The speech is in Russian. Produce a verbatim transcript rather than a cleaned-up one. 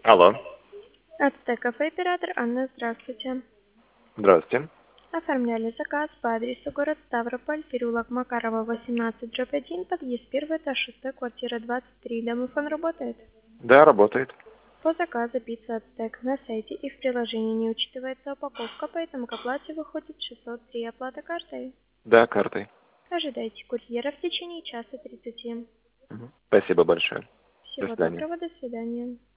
Алло. Ацтек кафе оператор Анна, здравствуйте. Здравствуйте. Оформляли заказ по адресу город Ставрополь, переулок Макарова, восемнадцать, дробь один, подъезд первый, этаж шестой, квартира двадцать три. Домофон работает? Да, работает. По заказу пицца Ацтек на сайте и в приложении не учитывается упаковка, поэтому к оплате выходит шестьсот три. Оплата картой. Да, картой. Ожидайте курьера в течение часа тридцати. Мгм. Спасибо большое. До Всего свидания. доброго, до свидания.